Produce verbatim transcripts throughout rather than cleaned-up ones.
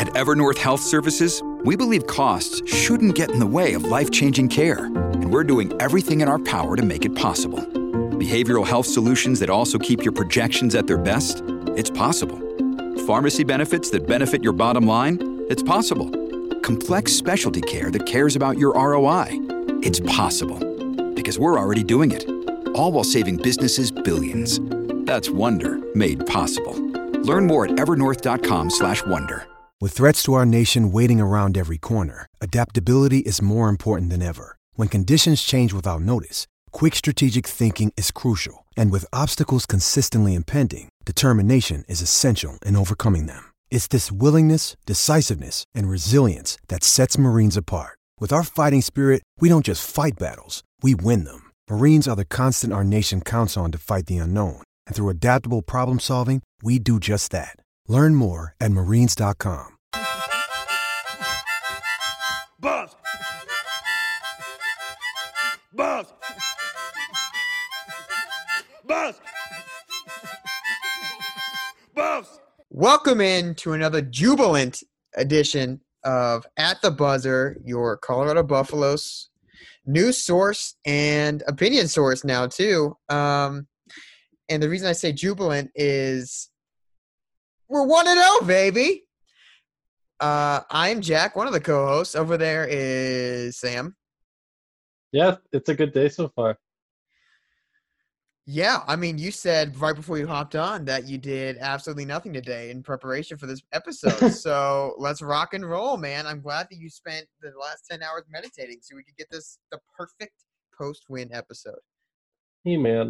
At Evernorth Health Services, we believe costs shouldn't get in the way of life-changing care, and we're doing everything in our power to make it possible. Behavioral health solutions that also keep your projections at their best? It's possible. Pharmacy benefits that benefit your bottom line? It's possible. Complex specialty care that cares about your R O I? It's possible. Because we're already doing it. All while saving businesses billions. That's Wonder made possible. Learn more at evernorth.com slash wonder. With threats to our nation waiting around every corner, adaptability is more important than ever. When conditions change without notice, quick strategic thinking is crucial. And with obstacles consistently impending, determination is essential in overcoming them. It's this willingness, decisiveness, and resilience that sets Marines apart. With our fighting spirit, we don't just fight battles, we win them. Marines are the constant our nation counts on to fight the unknown. And through adaptable problem solving, we do just that. Learn more at marines dot com. Buzz! Buzz! Buzz! Buzz! Welcome in to another jubilant edition of At the Buzzer, your Colorado Buffaloes news source and opinion source now too. Um, and the reason I say jubilant is we're one and oh, baby. Uh, I'm Jack, one of the co-hosts. Over there is Sam. Yeah, it's a good day so far. Yeah, I mean, you said right before you hopped on that you did absolutely nothing today in preparation for this episode. So let's rock and roll, man. I'm glad that you spent the last ten hours meditating so we could get this the perfect post-win episode. Hey, man.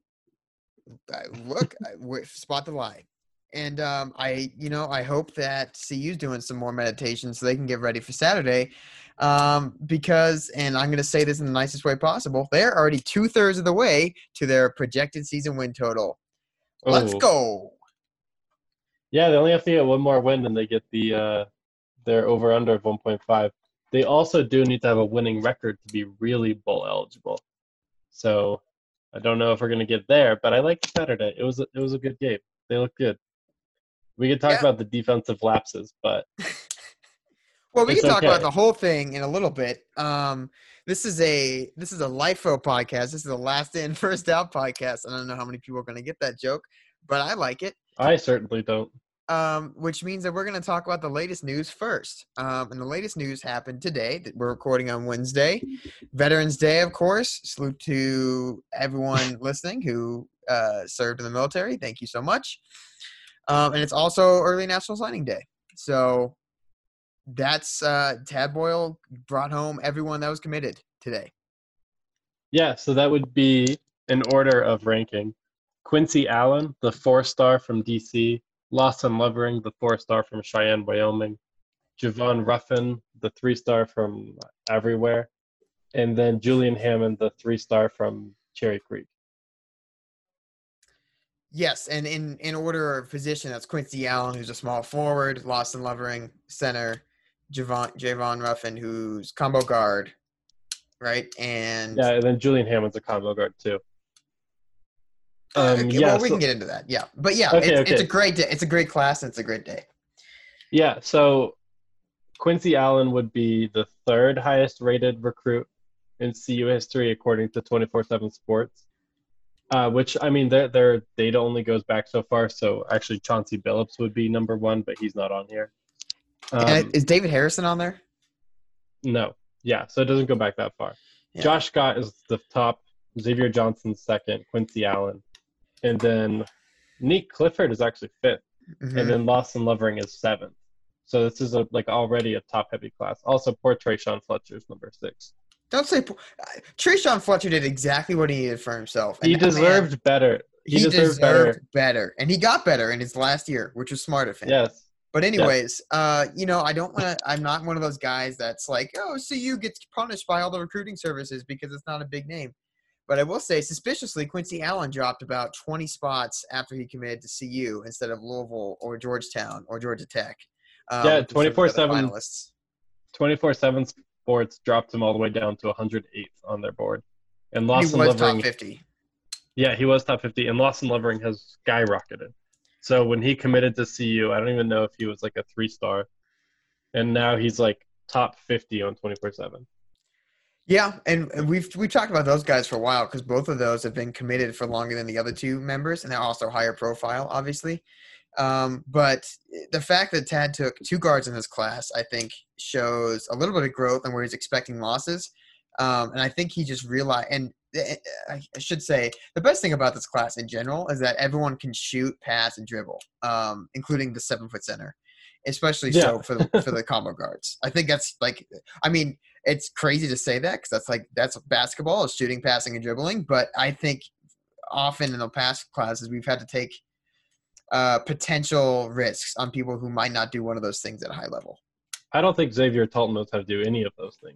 I, look, I, we- spot the lie. And um, I, you know, I hope that C U's doing some more meditation so they can get ready for Saturday. Um, because, and I'm going to say this in the nicest way possible, they're already two thirds of the way to their projected season win total. Let's Oh. go. Yeah, they only have to get one more win and they get the uh, their over under of one point five. They also do need to have a winning record to be really bowl eligible. So I don't know if we're going to get there, but I liked Saturday. It was a, it was a good game. They looked good. We could talk Yeah. about the defensive lapses, but Well, we It's can talk okay. about the whole thing in a little bit. Um, this is a this is a LIFO podcast. This is a last in, first out podcast. I don't know how many people are going to get that joke, but I like it. I certainly don't. Um, which means that we're going to talk about the latest news first. Um, and the latest news happened today. That we're recording on Wednesday, Veterans Day, of course. Salute to everyone listening who uh, served in the military. Thank you so much. Um, and it's also early National Signing Day. So that's uh, Tad Boyle brought home everyone that was committed today. Yeah, so that would be in order of ranking. Quincy Allen, the four-star from D C, Lawson Lovering, the four-star from Cheyenne, Wyoming, Javon Ruffin, the three-star from Everywhere, and then Julian Hammond, the three-star from Cherry Creek. Yes, and in, in order of position, that's Quincy Allen, who's a small forward, Lawson Lovering, center, Javon, Javon Ruffin, who's combo guard, right? And Yeah, and then Julian Hammond's a combo guard too. Uh, Um, okay, yeah, well, we so- can get into that. Yeah, but yeah, Okay, it's, okay. it's a great day. It's a great class, and it's a great day. Yeah, so Quincy Allen would be the third highest rated recruit in C U history according to twenty-four seven Sports, uh, which, I mean, their, their data only goes back so far, so actually Chauncey Billups would be number one, but he's not on here. Um, and is David Harrison on there? no, yeah, so it doesn't go back that far. Yeah. Josh Scott is the top, Xavier Johnson's second, Quincy Allen, and then Nick Clifford is actually fifth. Mhm. And then Lawson Lovering is seventh. So this is a, like already a top-heavy class. Also, poor Trayshawn Fletcher is number six. Don't say uh, Trayshawn Fletcher did exactly what he needed for himself. He and that man- deserved better. he, He, deserved, deserved, better. better, and he got better in his last year, which was smart of him. Yes. But anyways, uh, you know, I don't want to. I'm not one of those guys that's like, oh, C U gets punished by all the recruiting services because it's not a big name. But I will say, suspiciously, Quincy Allen dropped about twenty spots after he committed to C U instead of Louisville or Georgetown or Georgia Tech. Um, Yeah, with some of the other twenty-four seven finalists. twenty-four seven Sports dropped him all the way down to one hundred eighth on their board. And He Lawson was Lovering, top fifty. yeah, he was top fifty. And Lawson Lovering has skyrocketed. So when he committed to C U, I don't even know if he was like a three-star. and now he's like top fifty on twenty-four seven. Yeah, and, and we've we've talked about those guys for a while because both of those have been committed for longer than the other two members, and they're also higher profile, obviously. Um, but the fact that Tad took two guards in this class, I think, shows a little bit of growth and where he's expecting losses. Um, and I think he just realized, and I should say, the best thing about this class in general is that everyone can shoot, pass, and dribble, um, including the seven-foot center, especially Yeah. so for the, for the combo guards. I think that's like, I mean, it's crazy to say that because that's like that's basketball is shooting, passing, and dribbling. But I think often in the past classes we've had to take uh, potential risks on people who might not do one of those things at a high level. I don't think Xavier Talton knows how to do any of those things.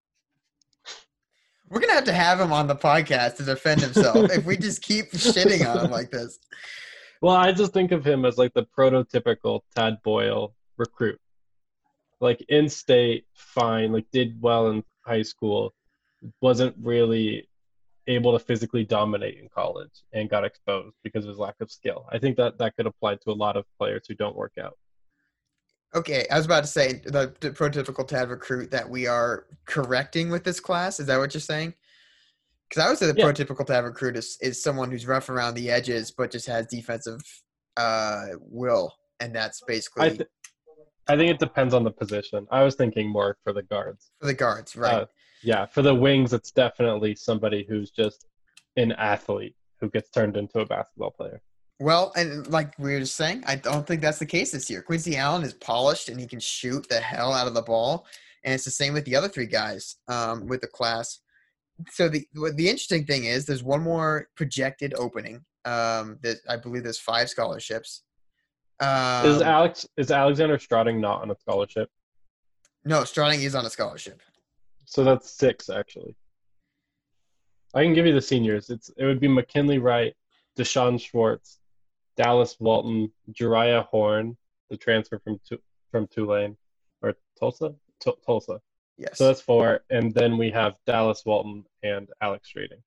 We're gonna have to have him on the podcast to defend himself if we just keep shitting on him like this. Well, I just think of him as like the prototypical Tad Boyle recruit. Like in state, fine, like did well in high school, wasn't really able to physically dominate in college and got exposed because of his lack of skill. I think that that could apply to a lot of players who don't work out. Okay, I was about to say the, the prototypical Tad recruit that we are correcting with this class. Is that what you're saying? Because I would say the Yeah. prototypical Tad recruit is, is someone who's rough around the edges but just has defensive uh, will, and that's basically I, th- I think it depends on the position. I was thinking more for the guards. for the guards, right? Uh, yeah, for the wings, it's definitely somebody who's just an athlete who gets turned into a basketball player. Well, and like we were just saying, I don't think that's the case this year. Quincy Allen is polished and he can shoot the hell out of the ball, and it's the same with the other three guys um, with the class. So the what the interesting thing is, there's one more projected opening. Um, that I believe there's five scholarships. Um, Is Alex is Alexander Strouting not on a scholarship? no, Strouting is on a scholarship. So that's six actually. I can give you the seniors. It's it would be McKinley Wright, Deshaun Schwartz, Dallas Walton, Jariah Horn, the transfer from Tu- from Tulane or Tulsa, T- Tulsa. Yes. So that's four, and then we have Dallas Walton and Alex Strading.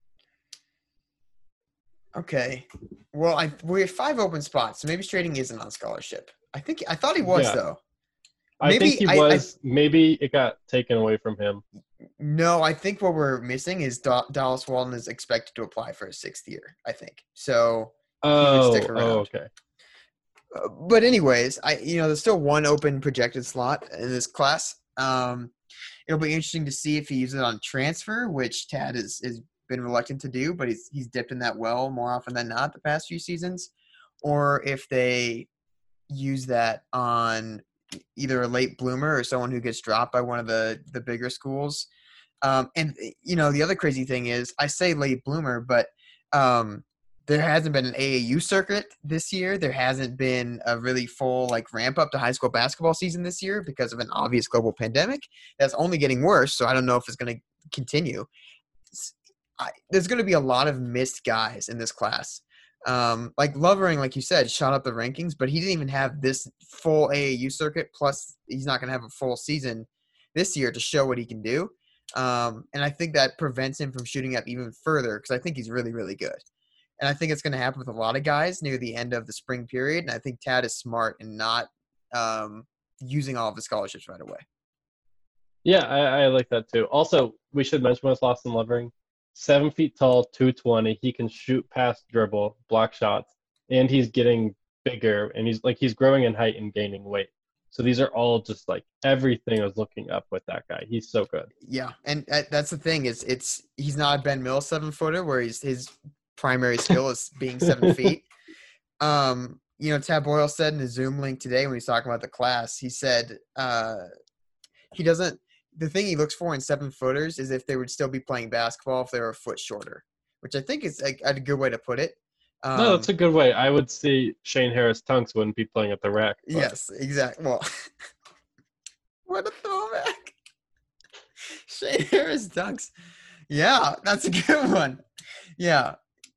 Okay. Well, I we have five open spots, so maybe Strading isn't on scholarship. I think I thought he was Yeah. though. I Maybe think he I- I- was. maybe it got taken away from him. No, I think what we're missing is Da- Dallas Walton is expected to apply for a sixth year. I think so. Oh, stick around. oh, okay. Uh, but anyways, I you know there's still one open projected slot in this class. Um, it'll be interesting to see if he uses it on transfer, which Tad has has been reluctant to do, but he's he's dipped in that well more often than not the past few seasons, or if they use that on either a late bloomer or someone who gets dropped by one of the the bigger schools. Um, and you know the other crazy thing is I say late bloomer, but um, there hasn't been an A A U circuit this year. There hasn't been a really full like ramp up to high school basketball season this year because of an obvious global pandemic that's only getting worse. So I don't know if it's going to continue. It's- I, there's going to be a lot of missed guys in this class. Um, like Lovering, like you said, shot up the rankings, but he didn't even have this full A A U circuit. Plus, he's not going to have a full season this year to show what he can do. Um, and I think that prevents him from shooting up even further because I think he's really, really good. And I think it's going to happen with a lot of guys near the end of the spring period. And I think Tad is smart in not um, using all of the scholarships right away. Yeah, I, I like that too. Also, we should mention what's Lawson Lovering. Seven feet tall, two twenty. He can shoot, pass, dribble, block shots, and he's getting bigger. And he's like he's growing in height and gaining weight. So these are all just like everything is looking up with that guy. He's so good. Yeah, and uh, that's the thing is it's he's not a Ben Mills seven footer where he's his primary skill is being seven feet. Um, you know, Tad Boyle said in a Zoom link today when he was talking about the class, he said uh, he doesn't. The thing he looks for in seven footers is if they would still be playing basketball if they were a foot shorter, which I think is a, a good way to put it. Um, No, that's a good way. I would see Shane Harris Tunks wouldn't be playing at the rack. but- Yes, exactly. Well, what a throwback. Shane Harris dunks. Yeah, that's a good one. Yeah.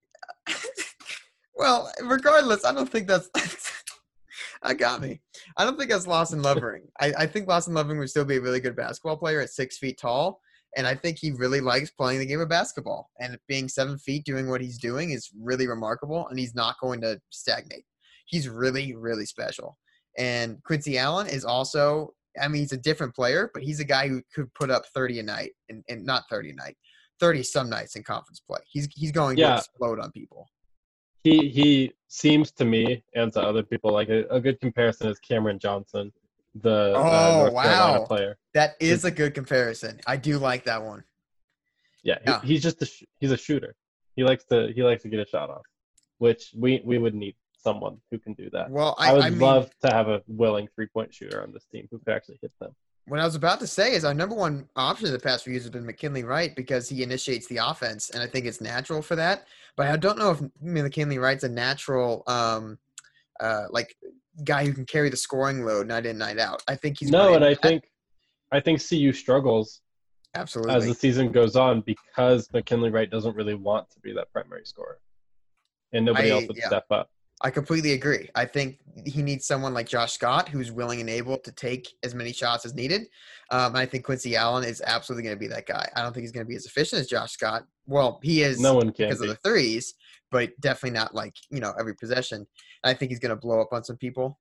Well, regardless, I don't think that's – I got me. I don't think that's Lawson Lovering. I, I think Lawson Lovering would still be a really good basketball player at six feet tall, and I think he really likes playing the game of basketball. And being seven feet doing what he's doing is really remarkable, and he's not going to stagnate. He's really, really special. And Quincy Allen is also I mean, he's a different player, but he's a guy who could put up thirty a night, and, and not thirty a night, thirty some nights in conference play. He's he's going Yeah. to explode on people. He he seems to me and to other people like a, a good comparison is Cameron Johnson, the Oh, uh, North wow. Carolina player. That is a good comparison. I do like that one. Yeah, Yeah. He, he's just a sh- he's a shooter. He likes to he likes to get a shot off, which we we would need someone who can do that. Well, I, I would I mean, love to have a willing three point shooter on this team who could actually hit them. what I was about to say is our number one option in the past few years has been McKinley Wright because he initiates the offense, and I think it's natural for that. But I don't know if McKinley Wright's a natural, um, uh, like guy who can carry the scoring load night in, night out. I think he's No, gonna- and I think I think C U struggles absolutely. as the season goes on because McKinley Wright doesn't really want to be that primary scorer, and nobody I- else would yeah. step up. I completely agree. I think he needs someone like Josh Scott who's willing and able to take as many shots as needed. Um, and I think Quincy Allen is absolutely going to be that guy. I don't think he's going to be as efficient as Josh Scott. Well, he is No one can because be. of the threes, but definitely not like, you know, every possession. I think he's going to blow up on some people.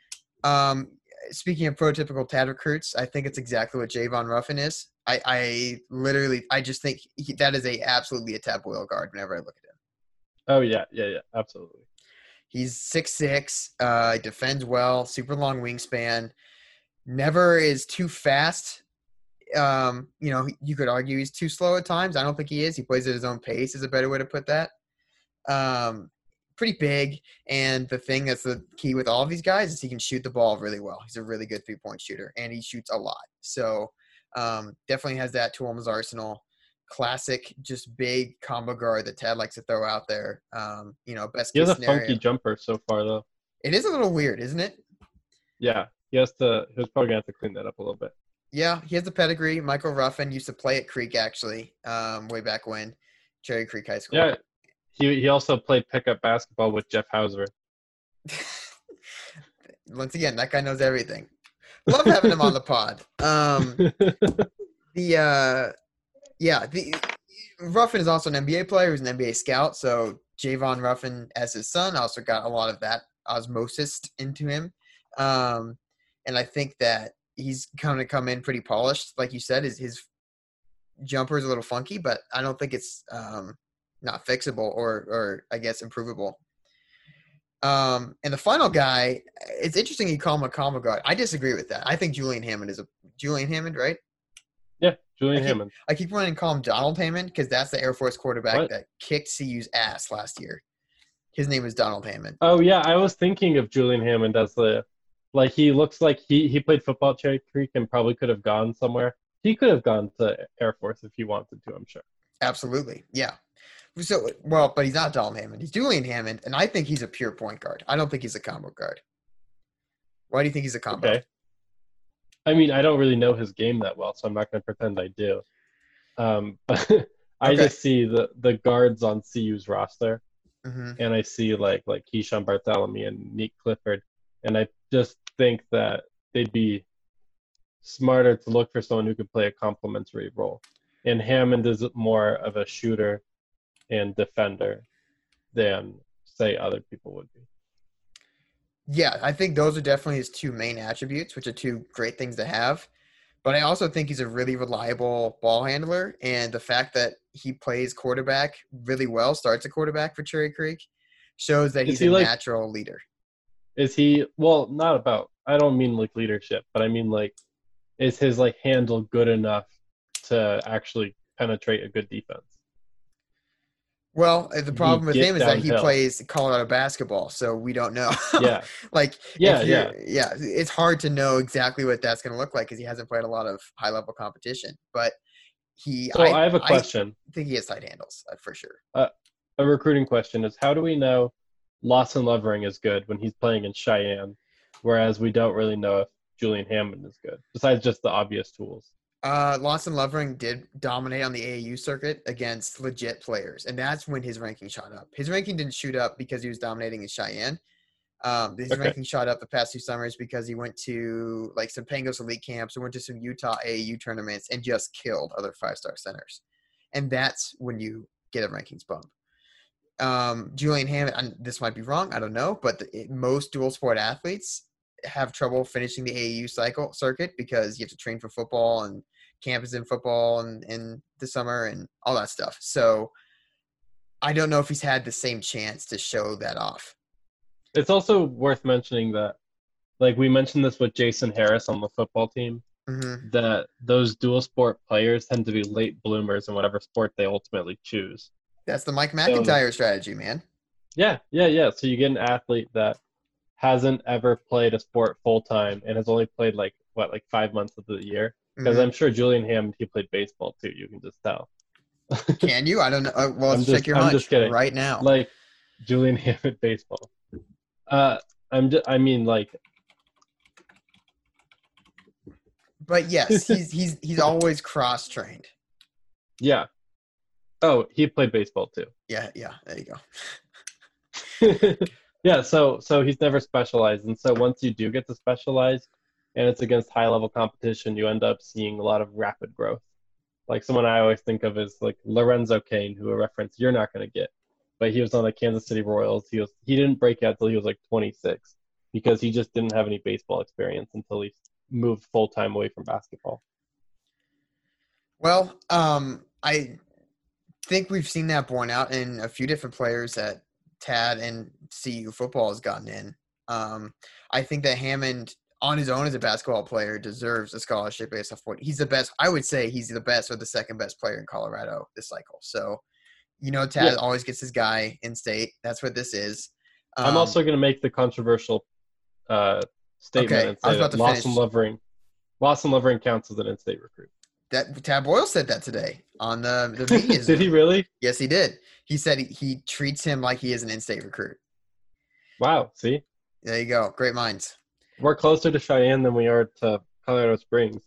Um, speaking of prototypical Tad recruits, I think it's exactly what Javon Ruffin is. I, I literally, I just think he, that is a absolutely a Tad Boyle guard whenever I look at him. Oh yeah, yeah, yeah, absolutely. He's six six, uh, defends well, super long wingspan, never is too fast. Um, you know, you could argue he's too slow at times. I don't think he is. He plays at his own pace is a better way to put that. Um, pretty big. And the thing that's the key with all of these guys is he can shoot the ball really well. He's a really good three-point shooter, and he shoots a lot. So um, definitely has that tool in his arsenal. Classic, just big combo guard that Tad likes to throw out there. Um, you know, best He case has a scenario. funky jumper so far, though. It is a little weird, isn't it? Yeah, he has to. He was probably gonna have to clean that up a little bit. Yeah, he has a pedigree. Michael Ruffin used to play at Creek, actually, um, way back when, Cherry Creek High School. Yeah, he he also played pickup basketball with Jeff Hauser. Once again, that guy knows everything. Love having him on the pod. Um, the uh, yeah, the Ruffin is also an N B A player who's an N B A scout. So Javon Ruffin, as his son, also got a lot of that osmosis into him. Um, and I think that he's going to come in pretty polished, like you said. His his jumper is a little funky, but I don't think it's um, not fixable or or I guess improvable. Um, and the final guy, it's interesting you call him a combo guard. I disagree with that. I think Julian Hammond is a Julian Hammond, right? Yeah, Julian I keep- Hammond. I keep wanting to call him Donald Hammond because that's the Air Force quarterback What? that kicked C U's ass last year. His name is Donald Hammond. Oh yeah, I was thinking of Julian Hammond as the like he looks like he he played football at Cherry Creek and probably could have gone somewhere. He could have gone to Air Force if he wanted to, I'm sure. Absolutely, yeah. So, well, but he's not Donald Hammond. He's Julian Hammond, and I think he's a pure point guard. I don't think he's a combo guard. Why do you think he's a combo? Okay. I mean, I don't really know his game that well, so I'm not going to pretend I do. Um, but I Okay. just see the, the guards on C U's roster, Mm-hmm. and I see like like Keyshawn Bartholomew and Nick Clifford, and I just think that they'd be smarter to look for someone who could play a complementary role. And Hammond is more of a shooter and defender than, say, other people would be. Yeah, I think those are definitely his two main attributes, which are two great things to have. But I also think he's a really reliable ball handler, and the fact that he plays quarterback really well, starts a quarterback for Cherry Creek, shows that Is he's he a like- natural leader. Is he well? Not about. I don't mean like leadership, but I mean like, is his like handle good enough to actually penetrate a good defense? Well, uh, the problem with get him is that he downhill. plays Colorado basketball, so we don't know. Yeah. like Yeah, if yeah. you're- yeah. It's hard to know exactly what that's going to look like because he hasn't played a lot of high level competition. But he, So I, have a question. I think he has tight handles uh, for sure. A recruiting question is: how do we know Lawson Levering is good when he's playing in Cheyenne, whereas we don't really know if Julian Hammond is good, besides just the obvious tools? Uh, Lawson Levering did dominate on the A A U circuit against legit players, and that's when his ranking shot up. His ranking didn't shoot up because he was dominating in Cheyenne. Um, his Okay. ranking shot up the past two summers because he went to like some Pangos elite camps and went to some Utah A A U tournaments and just killed other five-star centers. And that's when you get a rankings bump. Um, Julian Hammond, and this might be wrong, I don't know, but the, it, most dual sport athletes have trouble finishing the A A U cycle circuit because you have to train for football and campus in football and in the summer and all that stuff. So I don't know if he's had the same chance to show that off. It's also worth mentioning that, like we mentioned this with Jason Harris on the football team, Mm-hmm. that those dual sport players tend to be late bloomers in whatever sport they ultimately choose. That's the Mike McIntyre strategy, man. Yeah, yeah, yeah. So you get an athlete that hasn't ever played a sport full time and has only played like what, like five months of the year. Because Mhm. I'm sure Julian Hammond, he played baseball too. You can just tell. Can you? I don't know. Uh, well, I'm let's just- check your I'm hunch just kidding. right now. Like Julian Hammond baseball. Uh, I'm just, I mean, like, But yes, he's he's he's always cross trained. yeah. Oh, he played baseball too. Yeah, yeah. There you go. Yeah, so so he's never specialized, and so once you do get to specialize, and it's against high level competition, you end up seeing a lot of rapid growth. Like someone I always think of is like Lorenzo Cain, who a reference you're not going to get, but he was on the Kansas City Royals. He was he didn't break out until he was like twenty-six because he just didn't have any baseball experience until he moved full time away from basketball. Well, um, I think we've seen that borne out in a few different players that Tad and C U football has gotten in. Um, I think that Hammond, on his own as a basketball player, deserves a scholarship based off what he's the best. I would say he's the best or the second best player in Colorado this cycle. So, you know, Tad Yeah. always gets his guy in state. That's what this is. Um, I'm also going to make the controversial uh, statement Okay, and I was say about that to Lawson finish. Lovering, Lawson Lovering counts as an in-state recruit. that Tad Boyle said that today on the the media. Did he Zoom. really? Yes, he did. He said he, he treats him like he is an in-state recruit. Wow. See, There you go. Great minds. we're closer to Cheyenne than we are to Colorado Springs.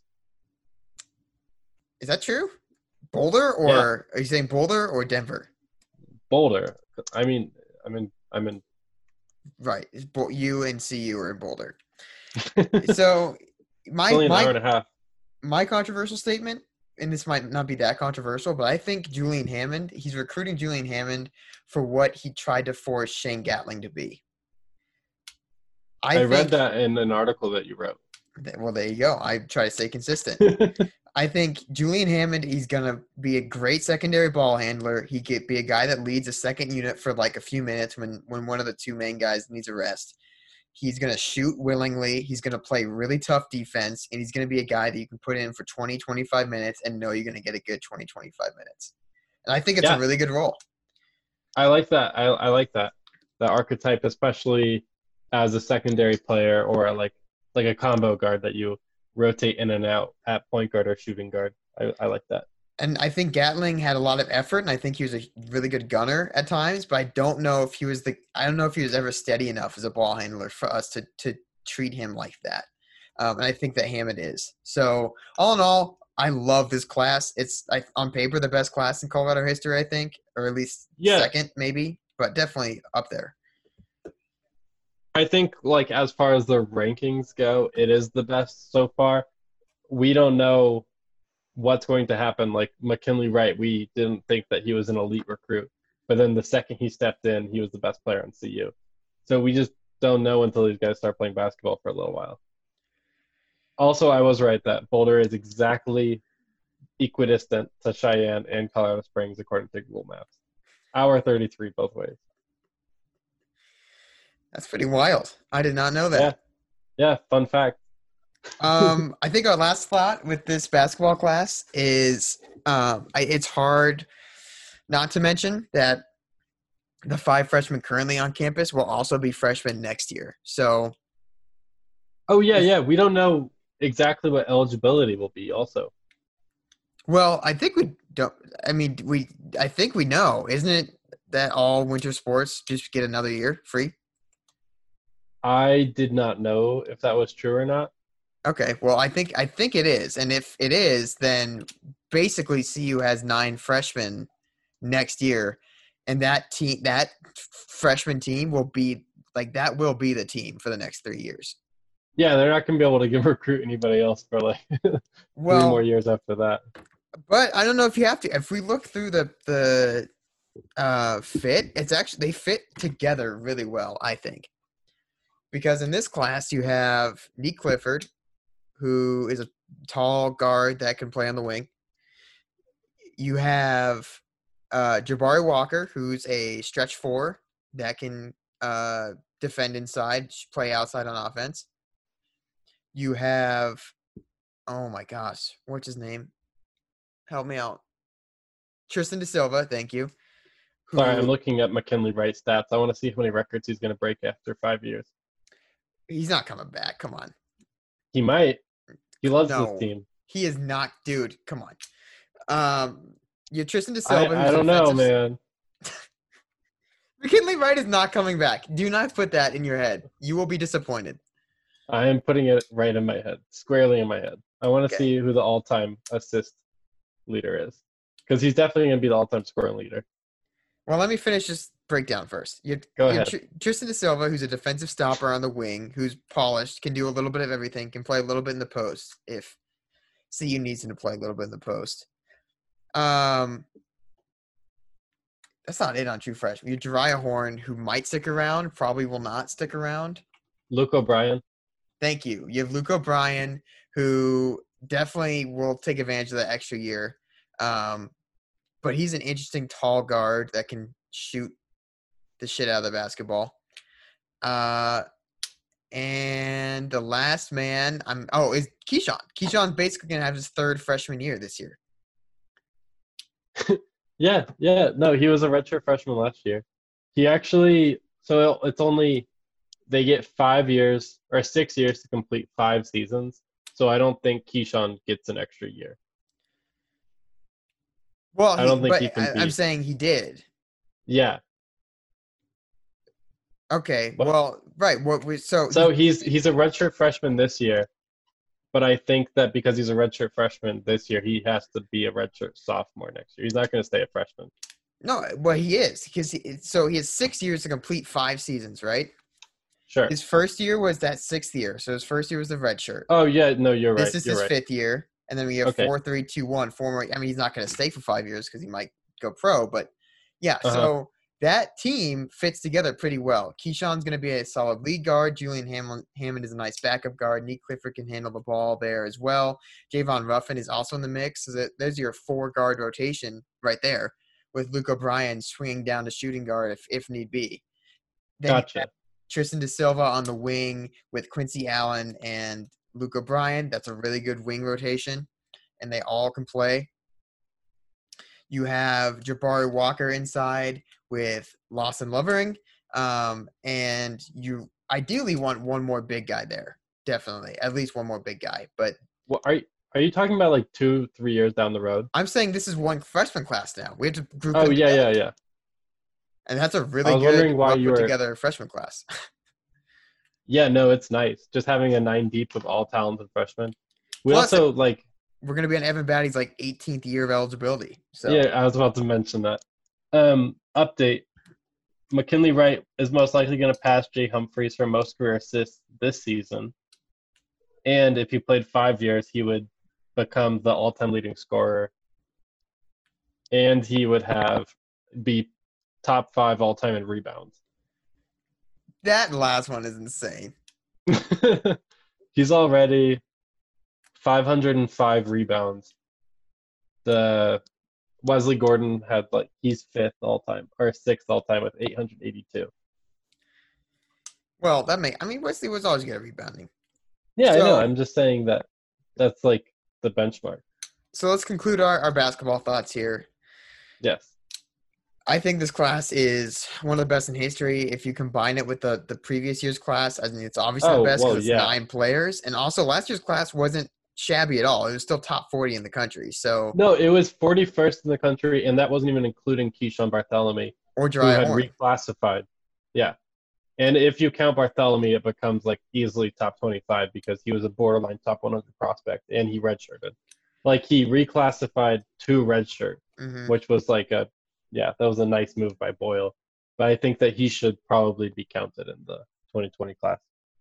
Is that true? Boulder or Yeah. are you saying Boulder or Denver? Boulder. I mean, I mean, I'm in. Right. It's Bo- you and C U are in Boulder. So my It's only an hour my and a half. my controversial statement, and this might not be that controversial, but I think Julian Hammond, he's recruiting Julian Hammond for what he tried to force Shane Gatling to be. I, I, think, read that in an article that you wrote. Well, there you go. I try to stay consistent. I think Julian Hammond, he's going to be a great secondary ball handler. He could be a guy that leads a second unit for like a few minutes when, when one of the two main guys needs a rest. He's going to shoot willingly. He's going to play really tough defense, and he's going to be a guy that you can put in for twenty, twenty-five minutes and know you're going to get a good twenty, twenty-five minutes. And I think it's Yeah. a really good role. I like that. I, I like that. The archetype, especially as a secondary player or like like a combo guard that you rotate in and out at point guard or shooting guard. I, I like that. And I think Gatling had a lot of effort, and I think he was a really good gunner at times, but I don't know if he was the I don't know if he was ever steady enough as a ball handler for us to to treat him like that. Um, and I think that Hammond is. So all in all, I love this class. It's I, on paper the best class in Colorado history, I think, or at least Yeah. second maybe, but definitely up there. I think like as far as the rankings go, it is the best so far. We don't know what's going to happen. Like McKinley Wright, we didn't think that he was an elite recruit, but then the second he stepped in, he was the best player on C U. So we just don't know until these guys start playing basketball for a little while. Also, I was right that Boulder is exactly equidistant to Cheyenne and Colorado Springs according to Google Maps. Hour thirty-three both ways. That's pretty wild. I did not know Yeah. that. Yeah, fun fact. um, I think our last thought with this basketball class is um, I, it's hard not to mention that the five freshmen currently on campus will also be freshmen next year. So, Oh, yeah, yeah. We don't know exactly what eligibility will be also. well, I think we don't. I mean, we. I think we know, isn't it, that all winter sports just get another year free? I did not know if that was true or not. Okay, well, I think I think it is, and if it is, then basically C U has nine freshmen next year, and that team, that freshman team, will be like that will be the team for the next three years. Yeah, they're not going to be able to give recruit anybody else for like three Well, more years after that. but I don't know if you have to. If we look through the the uh, fit, it's actually they fit together really well, I think, Because in this class, you have Nick Clifford, who is a tall guard that can play on the wing. You have uh, Jabari Walker, who's a stretch four that can uh, defend inside, play outside on offense. You have, oh my gosh, what's his name? Help me out. Tristan Da Silva, thank you. Who, Sorry, I'm looking at McKinley Wright stats. I want to see how many records he's going to break after five years. He's not coming back. Come on. He might. He loves No, this team. He is not, dude. Come on. Um, you Tristan Da Silva. I, I don't know, man. McKinley Wright is not coming back. Do not put that in your head. You will be disappointed. I am putting it right in my head, squarely in my head. I want to Okay. see who the all-time assist leader is, because he's definitely going to be the all-time scoring leader. Well, let me finish this breakdown first. You, Go you ahead. Tr- Tristan Da Silva, who's a defensive stopper on the wing, who's polished, can do a little bit of everything, can play a little bit in the post if C U needs him to play a little bit in the post. Um, that's not it on true freshman. You Jariah Horn, who might stick around, probably will not stick around. Luke O'Brien. Thank you. You have Luke O'Brien, who definitely will take advantage of that extra year. Um, but he's an interesting tall guard that can shoot the shit out of the basketball. Uh, and the last man, I'm oh, is Keyshawn. Keyshawn's basically gonna have his third freshman year this year. Yeah, yeah. No, he was a redshirt freshman last year. He actually, so it's only, they get five years or six years to complete five seasons. So I don't think Keyshawn gets an extra year. Well, I don't he, think but he can I, I'm beat- saying he did. Yeah. Okay, What? well, right. What we so So he- he's he's a redshirt freshman this year, but I think that because he's a redshirt freshman this year, he has to be a redshirt sophomore next year. He's not going to stay a freshman. no, well, he is because he, so he has six years to complete five seasons, right? Sure. His first year was that sixth year, so his first year was the red shirt. Oh yeah, no, you're right. This is you're his right. fifth year, and then we have Okay. four, three, two, one, four more. I mean, he's not going to stay for five years because he might go pro, but yeah. Uh-huh. So that team fits together pretty well. Keyshawn's going to be a solid lead guard. Julian Hammond, Hammond is a nice backup guard. Nick Clifford can handle the ball there as well. Javon Ruffin is also in the mix. So that, there's your four guard rotation right there, with Luke O'Brien swinging down to shooting guard if if need be. Then you Gotcha. have Tristan Da Silva on the wing with Quincy Allen and Luke O'Brien. That's a really good wing rotation, and they all can play. You have Jabari Walker inside with Lawson Lovering, um, and you ideally want one more big guy there. Definitely, at least one more big guy. But Well, are you, are you talking about like two, three years down the road? I'm saying this is one freshman class now. We have to group Oh them yeah, together. yeah, yeah. And that's a really I was good, wondering why well you put were- together freshman class. Yeah, no, it's nice. Just having a nine deep of all talented freshmen. We Plus, also like We're going to be on Evan Batty's like eighteenth year of eligibility. So yeah, I was about to mention that. Um, update. McKinley Wright is most likely going to pass Jay Humphreys for most career assists this season. And if he played five years, he would become the all-time leading scorer. And he would have be top five all-time in rebounds. that last one is insane. He's already five hundred five rebounds. The Wesley Gordon had like he's fifth all time or sixth all time with eight hundred eighty-two. Well, that may I mean Wesley was always good at rebounding. Yeah, I know. So- I'm just saying that that's like the benchmark. So let's conclude our, our basketball thoughts here. Yes. I think this class is one of the best in history. If you combine it with the, the previous year's class, I mean, it's obviously Oh, the best well, because it's yeah. nine players. And also, last year's class wasn't shabby at all. It was still top forty in the country. So, No, it was forty-first in the country, and that wasn't even including Keyshawn Bartholomew, or who Jariah had Horn. reclassified. Yeah. And if you count Bartholomew, it becomes like easily top twenty-five because he was a borderline top one hundred prospect and he redshirted. Like he reclassified to redshirt, Mhm. which was like a, yeah, that was a nice move by Boyle. But I think that he should probably be counted in the twenty twenty class.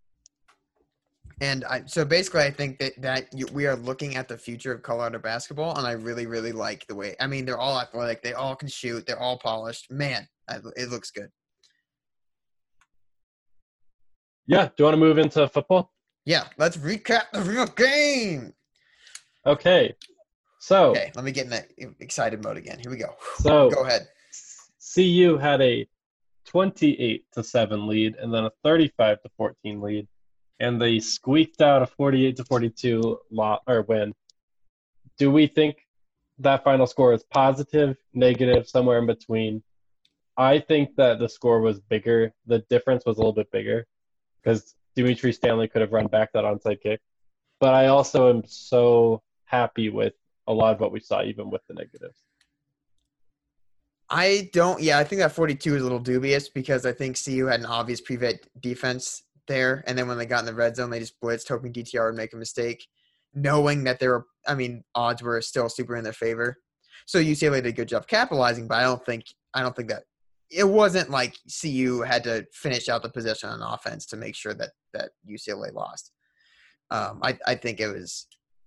And I, so basically, I think that, that you, we are looking at the future of Colorado basketball, and I really, really like the way. I mean, they're all athletic. They all can shoot. They're all polished. Man, I, it looks good. Yeah. Do you want to move into football? Yeah, let's recap the real game. Okay. So, Okay, let me get in that excited mode again. Here we go. so Go ahead. C U had a twenty-eight to seven lead and then a thirty-five to fourteen lead, and they squeaked out a forty-eight to forty-two lot or win. Do we think that final score is positive, negative, somewhere in between? I think that the score was bigger. The difference was a little bit bigger because Dimitri Stanley could have run back that onside kick. But I also am so happy with a lot of what we saw, even with the negatives. I don't – yeah, I think that forty-two is a little dubious because I think C U had an obvious prevent defense there, and then when they got in the red zone, they just blitzed, hoping D T R would make a mistake, knowing that there were – I mean, odds were still super in their favor. So U C L A did a good job capitalizing, but I don't think – I don't think that – it wasn't like C U had to finish out the possession on offense to make sure that, that U C L A lost. Um, I, I think it was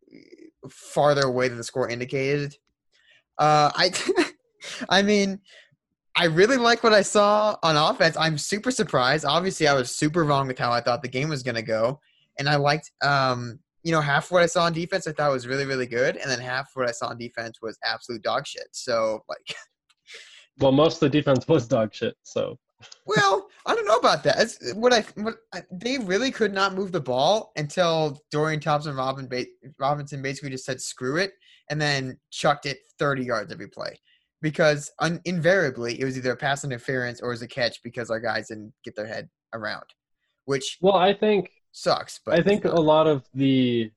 farther away than the score indicated. Uh, I – I mean, I really like what I saw on offense. I'm super surprised. Obviously, I was super wrong with how I thought the game was going to go. And I liked, um, you know, half what I saw on defense I thought was really, really good. And then half what I saw on defense was absolute dog shit. So, like – Well, most of the defense was dog shit, so. Well, I don't know about that. It's, what I, what I they really could not move the ball until Dorian Thompson Robin ba- Robinson basically just said screw it and then chucked it thirty yards every play. Because un- invariably, it was either a pass interference or it was a catch because our guys didn't get their head around, which Well, I think sucks. But I think a lot of the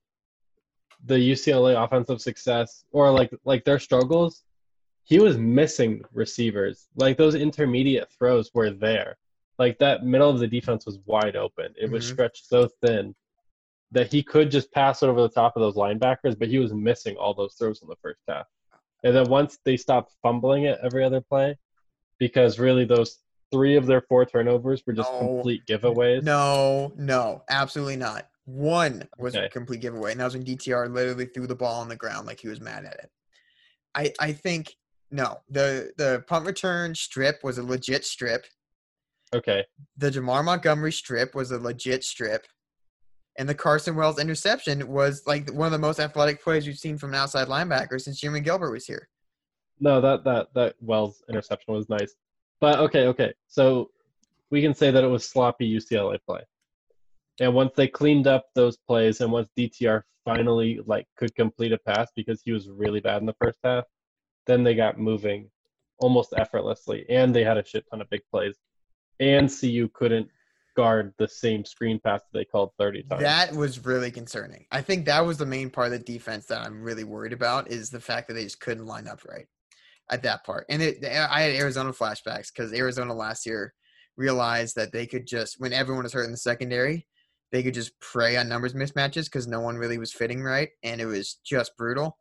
the U C L A offensive success or like like their struggles, he was missing receivers. Like those intermediate throws were there. Like that middle of the defense was wide open. It was Mhm. stretched so thin that he could just pass it over the top of those linebackers, but he was missing all those throws in the first half. And then once they stopped fumbling it every other play, because really those three of their four turnovers were just No. complete giveaways. No, no, absolutely not. One was Okay. a complete giveaway, and that was when D T R literally threw the ball on the ground like he was mad at it. I, I think no. The the punt return strip was a legit strip. Okay. The Jamar Montgomery strip was a legit strip. And the Carson Wells interception was like one of the most athletic plays we've seen from an outside linebacker since Jimmy Gilbert was here. No, that that that Wells interception was nice. But okay, okay. So we can say that it was sloppy U C L A play. And once they cleaned up those plays and once D T R finally like could complete a pass because he was really bad in the first half, then they got moving almost effortlessly and they had a shit ton of big plays. And C U couldn't guard the same screen pass that they called thirty times. That was really concerning. I think that was the main part of the defense that I'm really worried about is the fact that they just couldn't line up right at that part. And it, I had Arizona flashbacks because Arizona last year realized that they could just, when everyone was hurt in the secondary, they could just prey on numbers mismatches because no one really was fitting right, and it was just brutal.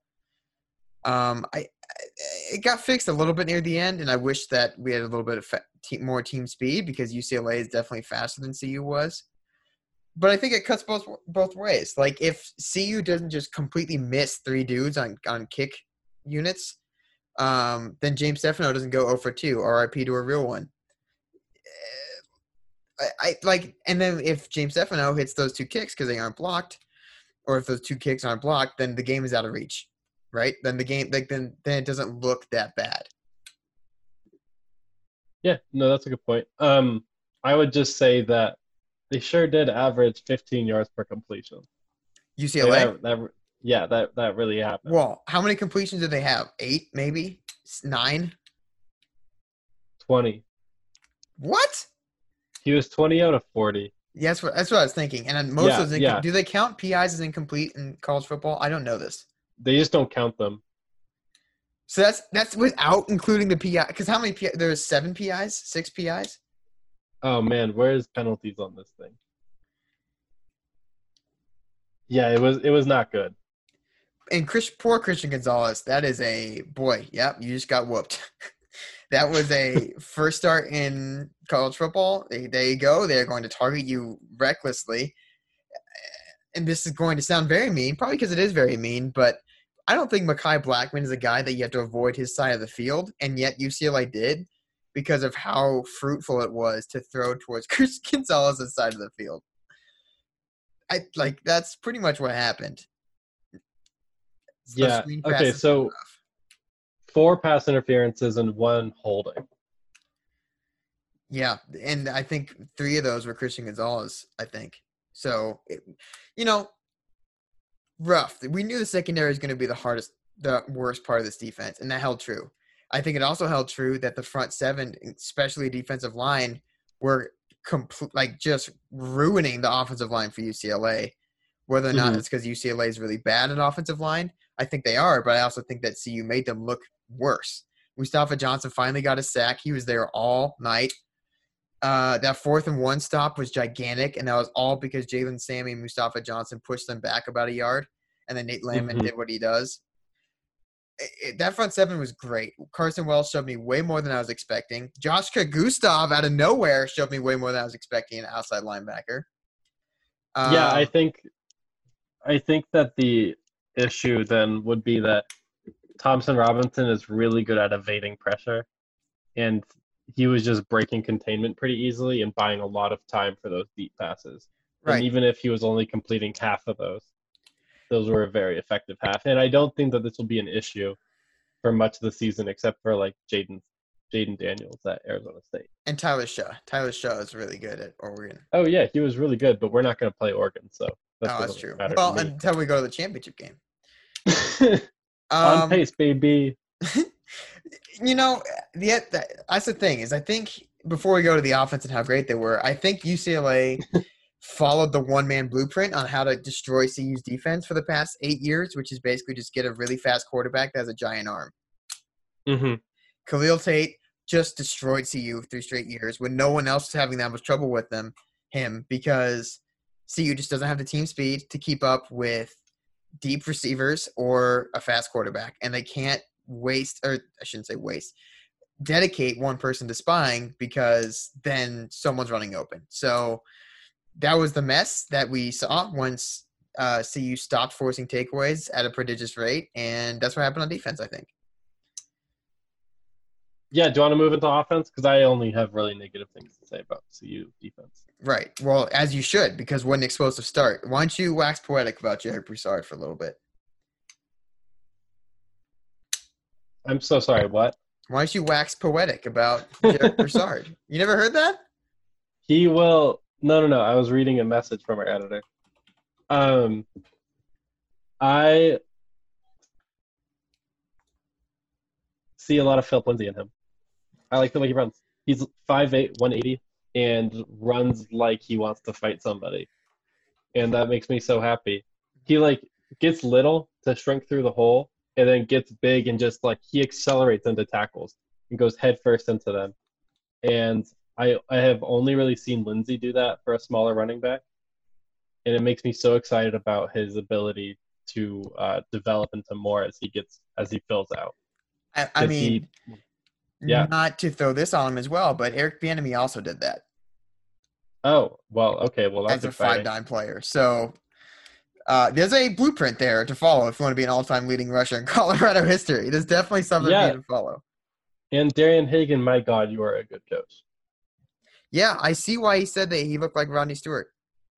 Um, I, I it got fixed a little bit near the end, and I wish that we had a little bit of fa- te- more team speed because U C L A is definitely faster than C U was. But I think it cuts both both ways. Like if C U doesn't just completely miss three dudes on on kick units, um, then James Stefano doesn't go zero for two. R I P to a real one. I, I like, and then if James Stefano hits those two kicks because they aren't blocked, or if those two kicks aren't blocked, then the game is out of reach, right? Then the game, like then then it doesn't look that bad. Yeah, no, that's a good point. Um, I would just say that they sure did average fifteen yards per completion. U C L A. Yeah, that, that, yeah, that that really happened. Well, how many completions did they have? Eight, maybe nine. twenty. What? He was twenty out of forty. Yeah, that's what that's what I was thinking. And then most Yeah, of those, inco- yeah. do they count P Is as incomplete in college football? I don't know this. They just don't count them. So that's that's without including the P I. Because how many P I? There's seven P Is, six P Is. Oh man, where's penalties on this thing? Yeah, it was it was not good. And Chris, poor Christian Gonzalez. That is a boy. Yep, you just got whooped. That was a first start in college football. They, there you go. They're going to target you recklessly. And this is going to sound very mean, probably because it is very mean, but I don't think Mekhi Blackman is a guy that you have to avoid his side of the field, and yet U C L A did because of how fruitful it was to throw towards Chris Gonzalez's side of the field. I like that's pretty much what happened. So Yeah. screen Okay. passes So were rough. four pass interferences and one holding. Yeah, and I think three of those were Christian Gonzalez, I think. So, it, you know, rough. We knew the secondary is going to be the hardest, the worst part of this defense, and that held true. I think it also held true that the front seven, especially defensive line, were complete, like just ruining the offensive line for U C L A. Whether or not Mhm. it's because U C L A is really bad at offensive line, I think they are, but I also think that C U made them look worse. Mustafa Johnson finally got a sack. He was there all night. Uh, that fourth and one stop was gigantic, and that was all because Jalen Sammy and Mustafa Johnson pushed them back about a yard, and then Nate Landman Mhm. did what he does. It, it, that front seven was great. Carson Wells showed me way more than I was expecting. Josh Gustav out of nowhere showed me way more than I was expecting, an outside linebacker. Yeah, I Um, think I think that the issue then would be that Thompson Robinson is really good at evading pressure, and he was just breaking containment pretty easily and buying a lot of time for those deep passes. And right. even if he was only completing half of those, those were a very effective half. And I don't think that this will be an issue for much of the season, except for like Jaden Jaden Daniels at Arizona State. And Tyler Shaw. Tyler Shaw is really good at Oregon. Oh yeah, he was really good, but we're not going to play Oregon, so that Oh, that's doesn't true. matter Well, to me. until we go to the championship game. On Um, pace, baby. you know, the, that's the thing is I think before we go to the offense and how great they were, I think U C L A followed the one-man blueprint on how to destroy C U's defense for the past eight years, which is basically just get a really fast quarterback that has a giant arm. Mm-hmm. Khalil Tate just destroyed C U three straight years when no one else was having that much trouble with them, him, because C U just doesn't have the team speed to keep up with deep receivers or a fast quarterback, and they can't waste, or I shouldn't say waste, dedicate one person to spying because then someone's running open. So that was the mess that we saw once uh, C U stopped forcing takeaways at a prodigious rate, and that's what happened on defense, I think. Yeah, do you want to move into offense? Because I only have really negative things to say about C U defense. Right. Well, as you should, because what an explosive start. Why don't you wax poetic about Jarek Broussard for a little bit? I'm so sorry, what? Why don't you wax poetic about Jarek Broussard? You never heard that? He will – no, no, no. I was reading a message from our editor. Um, I see a lot of Philip Lindsay in him. I like the way he runs. He's five eight, one eighty, and runs like he wants to fight somebody. And that makes me so happy. He, like, gets little to shrink through the hole and then gets big and just, like, he accelerates into tackles and goes headfirst into them. And I I have only really seen Lindsay do that for a smaller running back. And it makes me so excited about his ability to uh, develop into more as he gets as he fills out. I, I mean, he, yeah. not to throw this on him as well, but Eric Bieniemy also did that. Oh, well, okay. Well, that's as a exciting. five-dime player. So uh, there's a blueprint there to follow if you want to be an all-time leading rusher in Colorado history. There's definitely something Yeah. for you to follow. And Darian Hagan, my God, you are a good coach. Yeah, I see why he said that he looked like Rodney Stewart.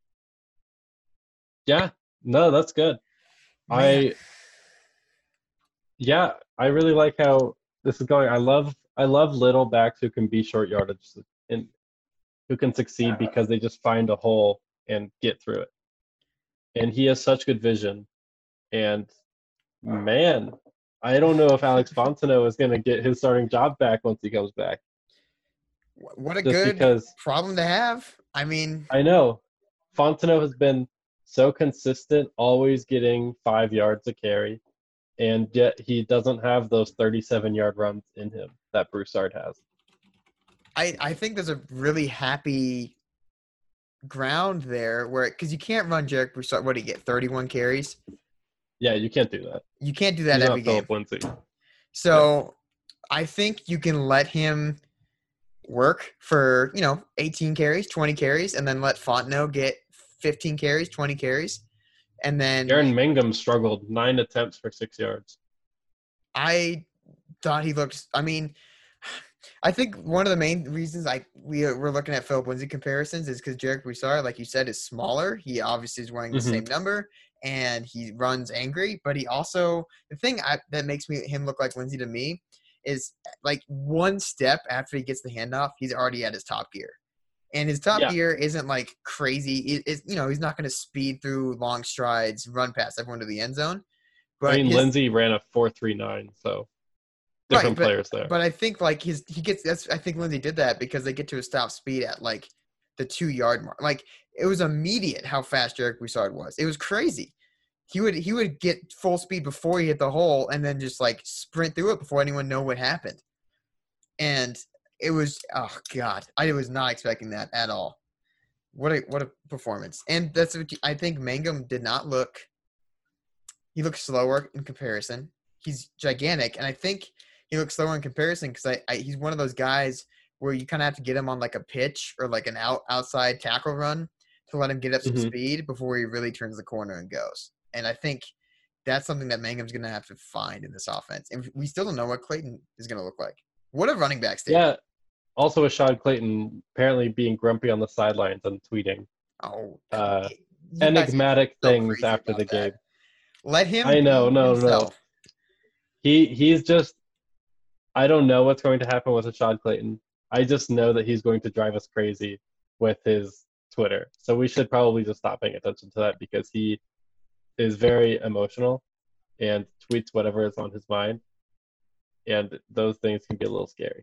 Yeah, no, that's good. Man. I, yeah, I really like how this is going. I love, I love little backs who can be short yardage and who can succeed because they just find a hole and get through it. And he has such good vision. And man, I don't know if Alex Fontenot is going to get his starting job back once he comes back. What a Just good because problem to have. I mean, I know Fontenot has been so consistent, always getting five yards a carry, and yet he doesn't have those thirty-seven-yard runs in him that Broussard has. I, I think there's a really happy ground there where because you can't run Jarek Broussard. What do you get? thirty-one carries? Yeah, you can't do that. You can't do that He's every not game. Philip Lindsay. So I think you can let him work for, you know, eighteen carries, twenty carries, and then let Fontenot get fifteen carries, twenty carries. And then Aaron Mangum struggled nine attempts for six yards. I thought he looked – I mean, I think one of the main reasons I we are, we're looking at Philip Lindsay comparisons is because Jarek Broussard, like you said, is smaller. He obviously is wearing the Mm-hmm. same number, and he runs angry. But he also the thing I, that makes me him look like Lindsay to me is like one step after he gets the handoff, he's already at his top gear, and his top Yeah. gear isn't like crazy. It, it, you know, he's not going to speed through long strides, run past everyone to the end zone. But I mean, his, Lindsay ran a four three nine, so different but, players there. But I think like his he gets that's I think Lindsay did that because they get to a stop speed at like the two yard mark. Like it was immediate how fast Jarek Broussard was. It was crazy. He would he would get full speed before he hit the hole and then just like sprint through it before anyone know what happened. And it was oh god, I was not expecting that at all. What a what a performance. And that's what I think Mangum did not look. He looked slower in comparison. He's gigantic, and I think he looks slower in comparison because I, I he's one of those guys where you kind of have to get him on like a pitch or like an out outside tackle run to let him get up some Mhm. speed before he really turns the corner and goes. And I think that's something that Mangum's going to have to find in this offense. And we still don't know what Clayton is going to look like. What a running back state. Yeah. Also, with Sean Clayton apparently being grumpy on the sidelines and tweeting Oh, uh, you guys enigmatic are so things crazy after about the that. game. Let him I know, be no, no. himself. He he's just I don't know what's going to happen with Rashad Clayton. I just know that he's going to drive us crazy with his Twitter. So we should probably just stop paying attention to that because he is very emotional and tweets whatever is on his mind. And those things can be a little scary.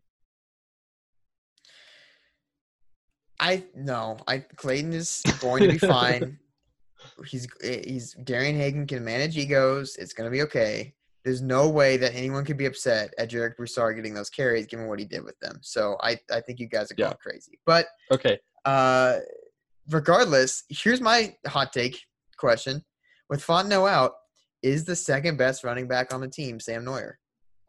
I no, I Clayton is going to be fine. He's he's Darian Hagan can manage egos. It's going to be okay. There's no way that anyone could be upset at Jarek Broussard getting those carries, given what he did with them. So I, I think you guys are going Yeah. crazy. But Okay. uh, regardless, here's my hot take question: with Fontenot out, is the second best running back on the team Sam Neuer?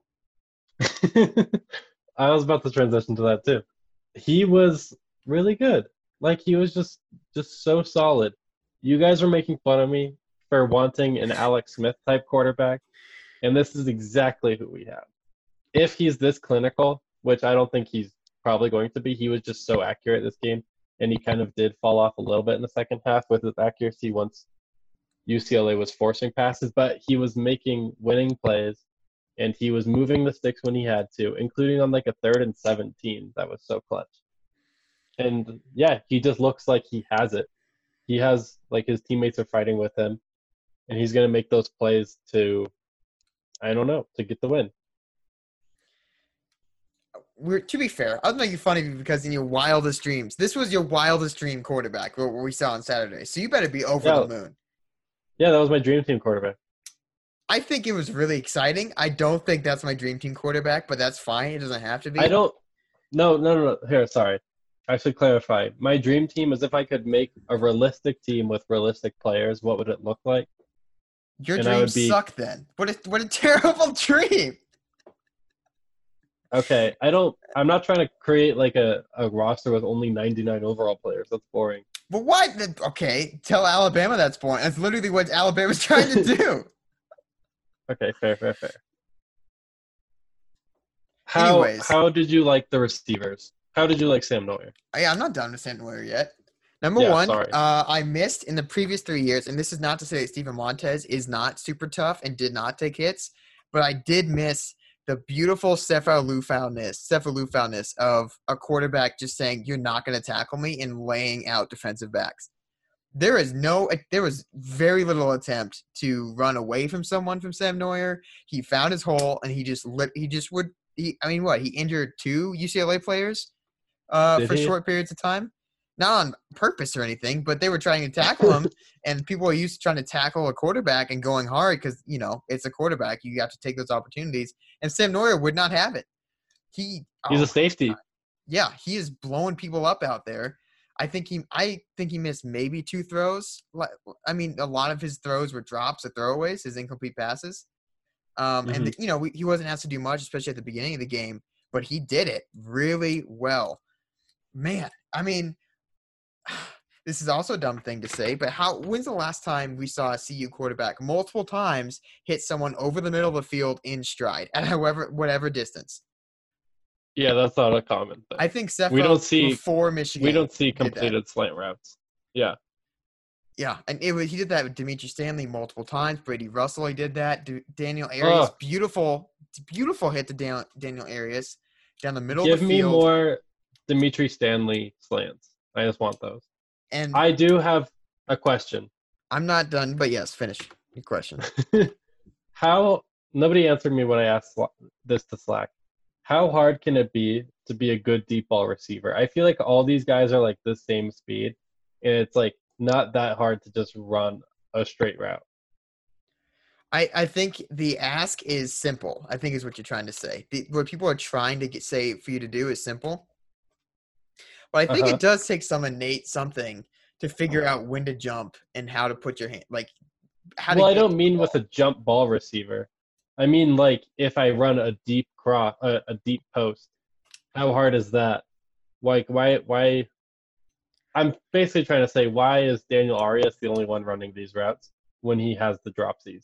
I was about to transition to that too. He was really good. Like he was just just so solid. You guys were making fun of me for wanting an Alex Smith type quarterback, and this is exactly who we have. If he's this clinical, which I don't think he's probably going to be, he was just so accurate this game, and he kind of did fall off a little bit in the second half with his accuracy once U C L A was forcing passes, but he was making winning plays, and he was moving the sticks when he had to, including on like a third and seventeen. That was so clutch. And yeah, he just looks like he has it. He has, like, his teammates are fighting with him, and he's going to make those plays to, I don't know, to get the win. We're, to be fair, I was making fun of you because in your wildest dreams, this was your wildest dream quarterback, what we saw on Saturday. So you better be over Yeah. the moon. Yeah, that was my dream team quarterback. I think it was really exciting. I don't think that's my dream team quarterback, but that's fine. It doesn't have to be. I don't – no, no, no, no. Here, sorry. I should clarify. My dream team is if I could make a realistic team with realistic players, what would it look like? Your and I dreams would be- suck then. What a, what a terrible dream. Okay, I don't – I'm not trying to create like a, a roster with only ninety-nine overall players. That's boring. But why? Okay, tell Alabama that's boring. That's literally what Alabama's trying to do. Okay, fair, fair, fair. How Anyways. how did you like the receivers? How did you like Sam Neuer? Hey, I'm not done with Sam Neuer yet. Number Yeah, one, sorry. uh, I missed in the previous three years, and this is not to say that Steven Montez is not super tough and did not take hits, but I did miss the beautiful cephalophoudness, cephalophoudness of a quarterback just saying, you're not going to tackle me and laying out defensive backs. There is no, there was very little attempt to run away from someone from Sam Neuer. He found his hole, and he just lit, he just would, he, I mean, what, he injured two U C L A players uh, Did for he? short periods of time? Not on purpose or anything, but they were trying to tackle him, and people are used to trying to tackle a quarterback and going hard because, you know, it's a quarterback. You have to take those opportunities, and Sam Neuer would not have it. He He's oh a safety. yeah, he is blowing people up out there. I think he I think he missed maybe two throws. Li- I mean, a lot of his throws were drops or throwaways, his incomplete passes. Um, And, the, you know, we, he wasn't asked to do much, especially at the beginning of the game, but he did it really well. Man, I mean, this is also a dumb thing to say, but how? When's the last time we saw a C U quarterback multiple times hit someone over the middle of the field in stride at however whatever distance? Yeah, that's not a common thing. I think Sefo We don't see- before Michigan. We don't see did that. completed slant routes. Yeah. Yeah, and it was, he did that with Demetri Stanley multiple times. Brady Russell, he did that. D- Daniel Arias, Ugh. beautiful, beautiful hit to Dan- Daniel Arias down the middle Give of the me field. more Dimitri Stanley slants. I just want those. And I do have a question. I'm not done, but yes, finish your question. How nobody answered me when I asked Sla- this to Slack. How hard can it be to be a good deep ball receiver? I feel like all these guys are like the same speed, and it's like not that hard to just run a straight route. I, I think the ask is simple, I think is what you're trying to say. The, what people are trying to get, say for you to do is simple. But I think Uh-huh. it does take some innate something to figure out when to jump and how to put your hand, like how to Well, I get don't to the mean ball. with a jump ball receiver. I mean like if I run a deep cross, a, a deep post. How hard is that? Like why why? I'm basically trying to say why is Daniel Arias the only one running these routes when he has the dropsies?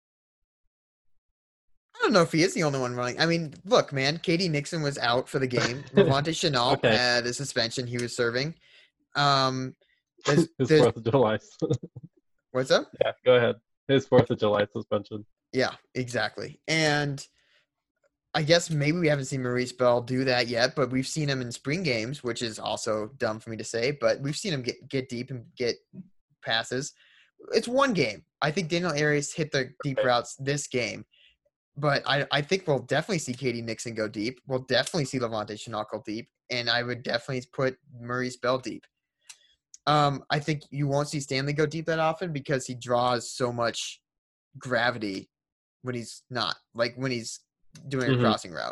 I don't know if he is the only one running. I mean, look, man, Katie Nixon was out for the game. Levante Chenault Okay. had a suspension he was serving. Um, there's, His there's, Fourth of July. what's up? Yeah, go ahead. His Fourth of July suspension. Yeah, exactly. And I guess maybe we haven't seen Maurice Bell do that yet, but we've seen him in spring games, which is also dumb for me to say, but we've seen him get, get deep and get passes. It's one game. I think Daniel Arias hit the deep Right. routes this game, but I, I think we'll definitely see Katie Nixon go deep. We'll definitely see Levante Chenault go deep, and I would definitely put Maurice Bell deep. Um, I think you won't see Stanley go deep that often because he draws so much gravity when he's not, like when he's doing a Mhm. crossing route.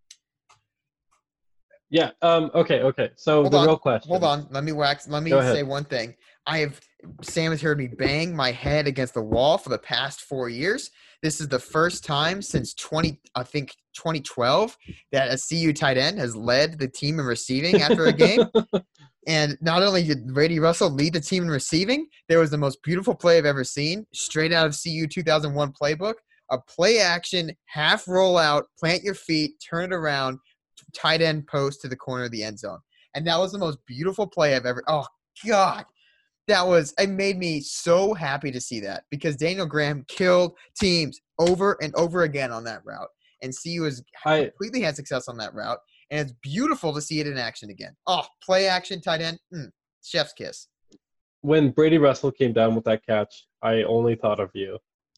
Yeah. Um. Okay. Okay. So Hold the on, real question. Hold on. Let me wax. Let me Go ahead. say one thing. I have Sam has heard me bang my head against the wall for the past four years. This is the first time since twenty, I think twenty twelve, that a C U tight end has led the team in receiving after a game. And not only did Brady Russell lead the team in receiving, there was the most beautiful play I've ever seen, straight out of C U two thousand one playbook. A play action, half rollout, plant your feet, turn it around, tight end post to the corner of the end zone. And that was the most beautiful play I've ever – oh, God. That was – it made me so happy to see that because Daniel Graham killed teams over and over again on that route. And C U has I completely had success on that route. And it's beautiful to see it in action again. Oh, play action, tight end, mm, chef's kiss. when Brady Russell came down with that catch, I only thought of you.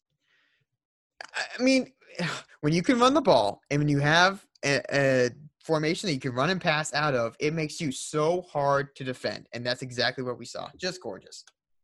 I mean, when you can run the ball and when you have a, a formation that you can run and pass out of, it makes you so hard to defend. And that's exactly what we saw. Just gorgeous.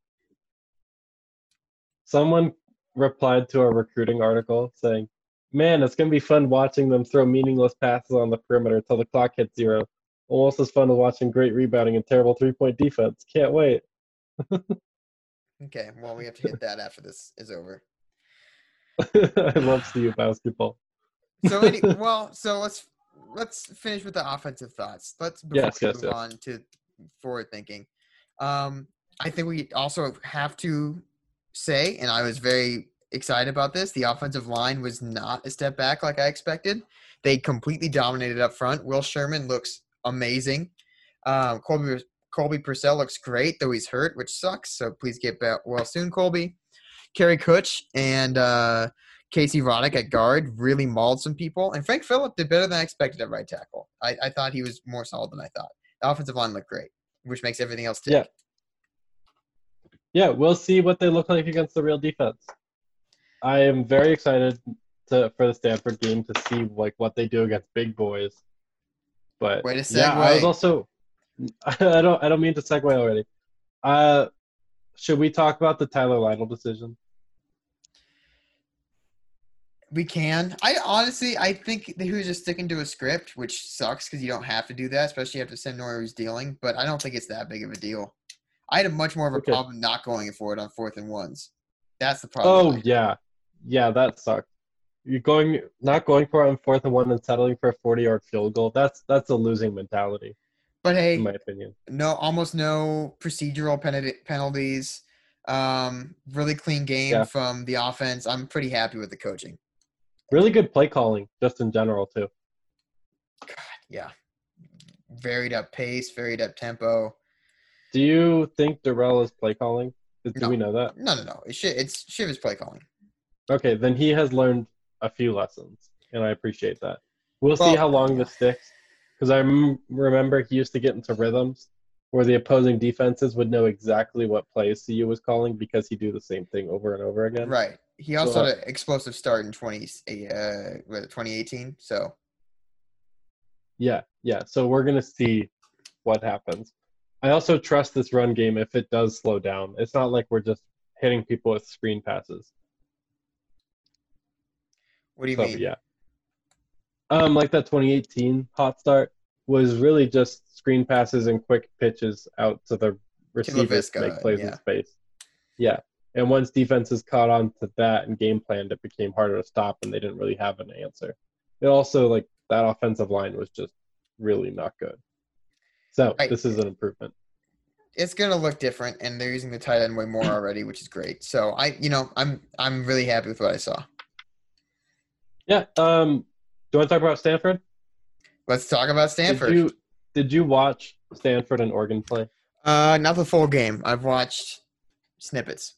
Someone replied to a recruiting article saying, "Man, it's gonna be fun watching them throw meaningless passes on the perimeter until the clock hits zero. Almost as fun as watching great rebounding and terrible three-point defense. Can't wait." Okay, well, we have to hit that after this is over. I love C U basketball. So, any, well, so let's let's finish with the offensive thoughts. Let's before Yes, we yes, move yes. on to forward thinking. Um, I think we also have to say, and I was very excited about this, the offensive line was not a step back like I expected. They completely dominated up front. Will Sherman looks amazing. Um, Colby Colby Purcell looks great, though he's hurt, which sucks. So please get back well soon, Colby. Kerry Kutch and uh, Casey Roddick at guard really mauled some people. And Frank Phillip did better than I expected at right tackle. I, I thought he was more solid than I thought. The offensive line looked great, which makes everything else tick. Yeah. Yeah, we'll see what they look like against the real defense. I am very excited to for the Stanford game to see like what they do against big boys. But Way to yeah, I was segue. also I don't I don't mean to segue already. Uh, should we talk about the Tyler Lionel decision? We can. I honestly, I think that he was just sticking to a script, which sucks because you don't have to do that, especially after Sam Nori was dealing. But I don't think it's that big of a deal. I had a much more of a Okay. problem not going for it on fourth and ones. That's the problem. Oh yeah, yeah, that sucked. You're going not going for it on fourth and one and settling for a forty-yard field goal. That's that's a losing mentality, But hey, in my opinion. no, almost no procedural pen- penalties. Um, really clean game Yeah. from the offense. I'm pretty happy with the coaching. Really good play calling, just in general too. yeah. Varied up pace, varied up tempo. Do you think Durrell is play calling? Do No. we know that? No, no, no. It's Shiv, it's Shiv is play calling. Okay, then he has learned a few lessons, and I appreciate that. We'll see Well, how long yeah. this sticks, because I m- remember he used to get into rhythms where the opposing defenses would know exactly what plays C U was calling because he'd do the same thing over and over again. Right. He also So, had an explosive start in twenty, uh, what, twenty eighteen. So, yeah, yeah. So we're going to see what happens. I also trust this run game if it does slow down. It's not like we're just hitting people with screen passes. what do you So, mean? yeah. Um, like that twenty eighteen hot start was really just screen passes and quick pitches out to the receivers to make Laviska, plays yeah. in space. Yeah. And once defenses caught on to that and game planned, it became harder to stop and they didn't really have an answer. It also, like, that offensive line was just really not good. So Right. this is an improvement. It's gonna look different, and they're using the tight end way more already, which is great. So I, you know, I'm I'm really happy with what I saw. Yeah. Um, do you want to talk about Stanford? Let's talk about Stanford. Did you did you watch Stanford and Oregon play? Uh, not the full game. I've watched snippets.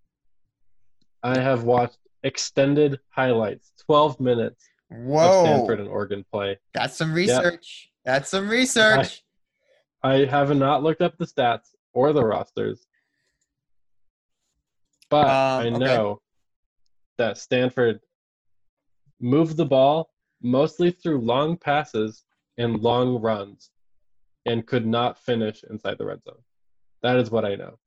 I have watched extended highlights, twelve minutes Whoa, of Stanford and Oregon play. that's some research. That's some research. I have not looked up the stats or the rosters, but Um, I okay. know that Stanford moved the ball mostly through long passes and long runs and could not finish inside the red zone. That is what I know.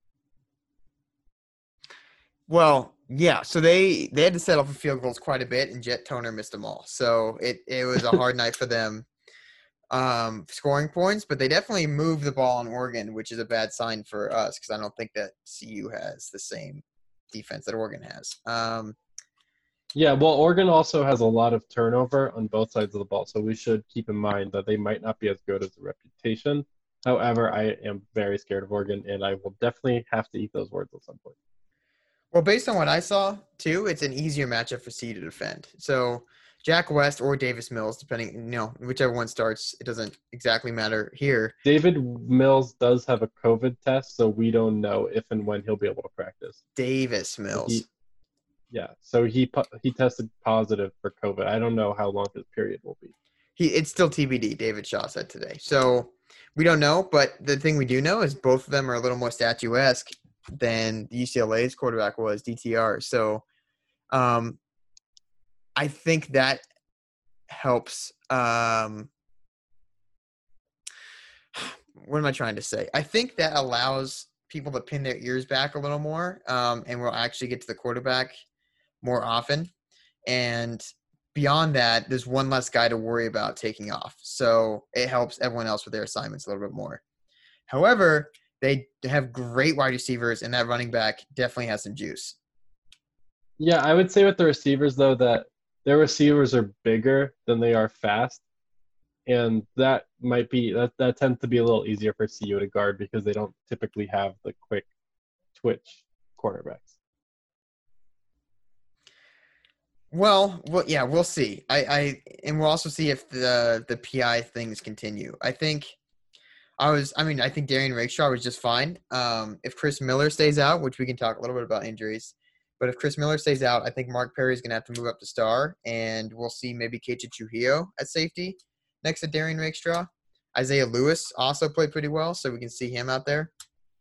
Well, yeah. So they they had to settle for field goals quite a bit, and Jet Toner missed them all. So it it was a hard night for them. Um, scoring points, but they definitely moved the ball on Oregon, which is a bad sign for us because I don't think that C U has the same defense that Oregon has. Um, Yeah, well, Oregon also has a lot of turnover on both sides of the ball, so we should keep in mind that they might not be as good as the reputation. However, I am very scared of Oregon, and I will definitely have to eat those words at some point. well, based on what I saw too, it's an easier matchup for C U to defend. So Jack West or Davis Mills, depending, you know, whichever one starts, it doesn't exactly matter here. David Mills does have a COVID test, so we don't know if and when he'll be able to practice. Davis Mills. He, yeah, so he he tested positive for COVID. I don't know how long his period will be. He it's still T B D. David Shaw said today, so we don't know. But the thing we do know is both of them are a little more statuesque than U C L A's quarterback was, D T R. So, um, I think that helps. Um, what am I trying to say? I think that allows people to pin their ears back a little more, um, and we'll actually get to the quarterback more often. And beyond that, there's one less guy to worry about taking off. So it helps everyone else with their assignments a little bit more. However, they have great wide receivers, and that running back definitely has some juice. Yeah, I would say with the receivers, though, that their receivers are bigger than they are fast. And that might be that, that tends to be a little easier for C U to guard because they don't typically have the quick twitch cornerbacks. Well, well, yeah, we'll see. I, I, and we'll also see if the the P I things continue. I think, I was, I mean, I think Darian Rakestraw was just fine. Um, if Chris Miller stays out, which we can talk a little bit about injuries, but if Chris Miller stays out, I think Mark Perry is going to have to move up to star, and we'll see maybe Keita Trujillo at safety next to Darian Rakestraw. Isaiah Lewis also played pretty well, so we can see him out there.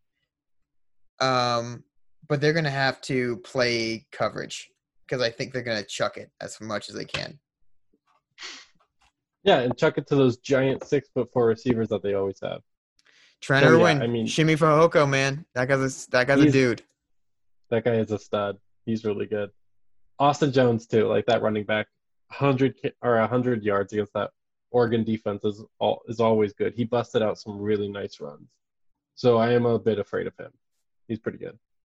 Um, but they're going to have to play coverage, because I think they're going to chuck it as much as they can. Yeah, and chuck it to those giant six foot four receivers that they always have. Trent So, yeah, Irwin, I mean- Shimmy Fehoko, man. That guy's a, that guy's a He's- dude. That guy is a stud. He's really good. Austin Jones too, like that running back, hundred or a hundred yards against that Oregon defense is all is always good. He busted out some really nice runs, so I am a bit afraid of him. He's pretty good.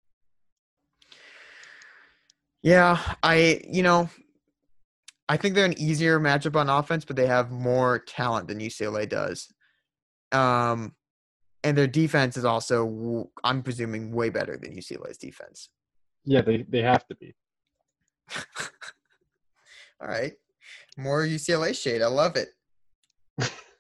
Yeah, I you know, I think they're an easier matchup on offense, but they have more talent than U C L A does. Um, and their defense is also, I'm presuming, way better than U C L A's defense. Yeah, they they have to be. All right, more U C L A shade. I love it.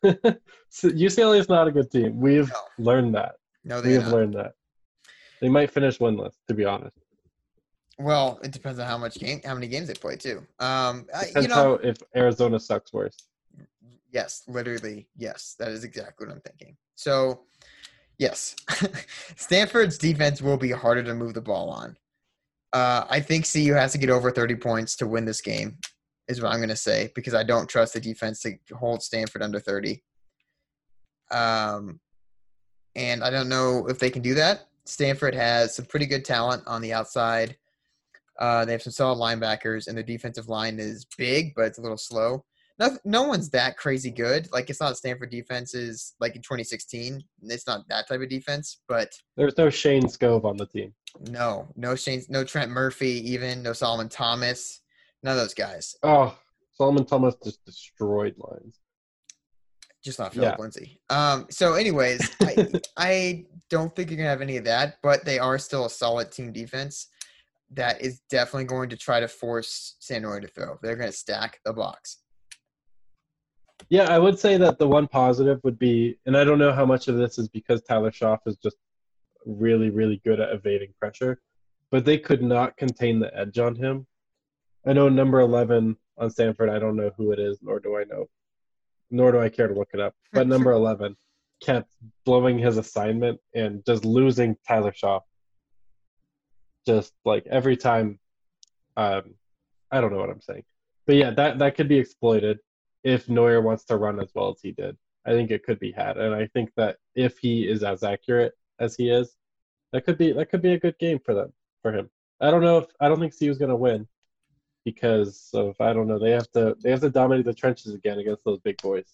So U C L A is not a good team. We've No. learned that. No, We they're have not. learned that. They might finish winless, to be honest. Well, it depends on how much game, how many games they play too. Um, I, Depends you know, how if Arizona sucks worse. yes, literally, yes, that is exactly what I'm thinking. So, yes, Stanford's defense will be harder to move the ball on. Uh, I think C U has to get over thirty points to win this game, is what I'm going to say, because I don't trust the defense to hold Stanford under thirty. Um, and I don't know if they can do that. Stanford has some pretty good talent on the outside. Uh, they have some solid linebackers, and their defensive line is big, but it's a little slow. No, no one's that crazy good. Like, it's not Stanford defenses like in twenty sixteen. It's not that type of defense, but There's no Shane Scove on the team. no, no Shane, no Trent Murphy, even no Solomon Thomas, none of those guys. Oh, Solomon Thomas just destroyed lines. Just not Philip Yeah. Lindsay. Um. So, anyways, I, I don't think you're gonna have any of that, but they are still a solid team defense that is definitely going to try to force San Noy to throw. They're going to stack the box. Yeah, I would say that the one positive would be, and I don't know how much of this is because Tyler Schaff is just really, really good at evading pressure, but they could not contain the edge on him. I know number eleven on Stanford, I don't know who it is, nor do I know, nor do I care to look it up, but number eleven kept blowing his assignment and just losing Tyler Schaff. Just like every time, um, I don't know what I'm saying. But yeah, that, that could be exploited if Neuer wants to run as well as he did. I think it could be had. And I think that if he is as accurate as he is, that could be that could be a good game for them, for him. I don't know if I don't think C U's gonna win because of I don't know, they have to they have to dominate the trenches again against those big boys.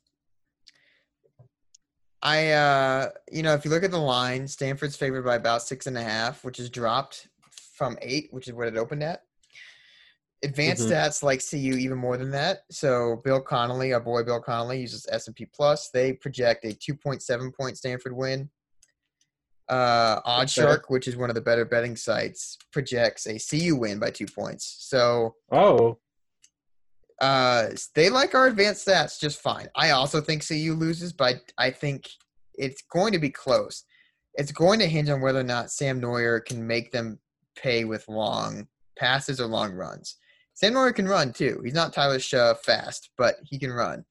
I, uh, you know, if you look at the line, Stanford's favored by about six and a half, which is dropped from eight, which is what it opened at. Advanced Mhm. stats like C U even more than that. So Bill Connolly, our boy Bill Connolly, uses S and P Plus. They project a two point seven point Stanford win. Uh, Oddshark, which is one of the better betting sites, projects a C U win by two points. So Oh, uh, they like our advanced stats just fine. I also think C U loses, but I think it's going to be close. It's going to hinge on whether or not Sam Neuer can make them pay with long passes or long runs. Sam Neuer can run too. He's not Tyler Shaw fast, but he can run.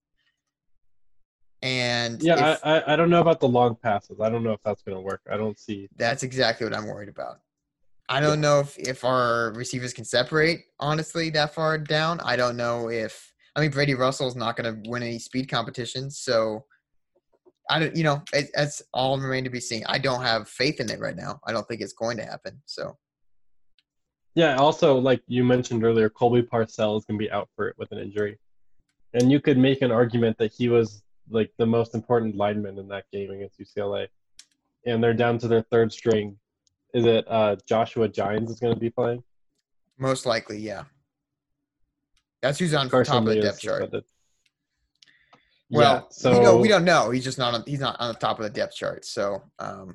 And yeah, if, I, I I don't know about the long passes. I don't know if that's gonna work. I don't see. that's exactly what I'm worried about. I don't know if, if our receivers can separate, honestly, that far down. I don't know if – I mean, Brady Russell's not going to win any speed competitions. So, I don't – you know, it, that's all remain to be seen. I don't have faith in it right now. I don't think it's going to happen. So, Yeah, also, like you mentioned earlier, Colby Parcell is going to be out for it with an injury. And you could make an argument that he was, like, the most important lineman in that game against U C L A. And they're down to their third string. Is it uh, Joshua Gines is going to be playing? most likely, yeah. That's who's on Carson top of Lee the is depth chart. suspended. Well, yeah, so you know, we don't know. He's just not on, he's not on the top of the depth chart. So, um,